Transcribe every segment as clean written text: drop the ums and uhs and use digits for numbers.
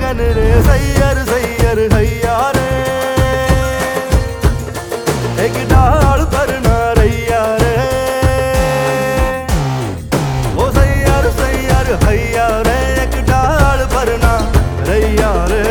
गगन रे सैयर सैयर हैया रे एक डाल पर ना रैया रे ओ सैयर सैयर हैया रे एक डाल पर ना रैया रे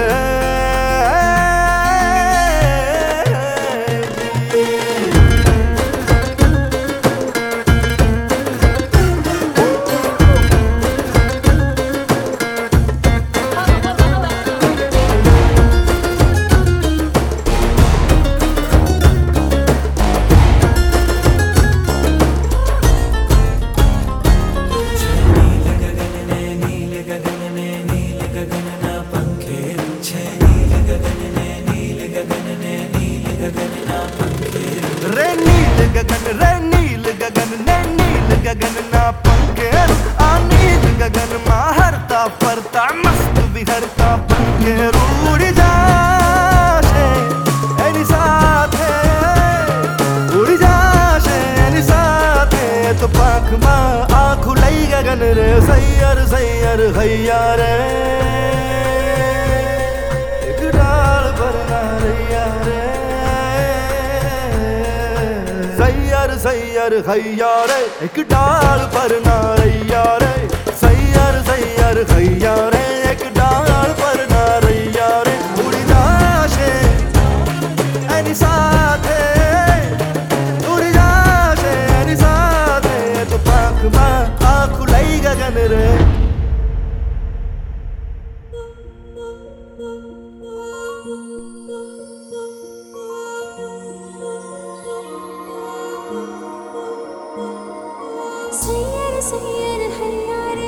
रे नील गगन ने नील गगन ना पंखे आ नील गगन मा हरता फरता मस्त विहरता पंखे उड़ जाशे एनी साथे उड़ जाशे एनी साथे तो पाख मा आँखु लई गगन रे सैयर सैयर हैया रे एक डाल पर ना रैया रे सैयर सैयर हैया रे एक डाल पर ना रैया रे सैयर सैयर हैया रे एक डाल पर ना रैया रे उड़ जाशे एनी साथे उड़ जाशे एनी साथे तो पाख मा आँखु लई गगन रे सैयर सैयर हैया रे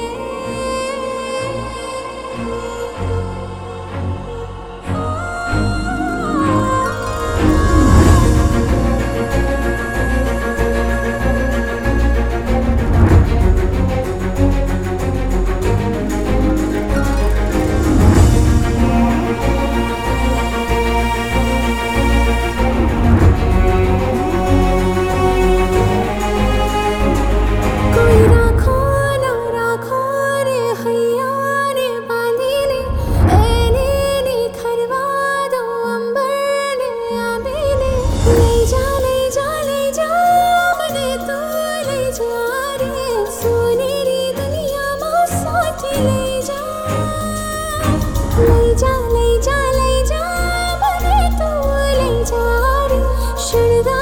ले जा मने तू ले जा रे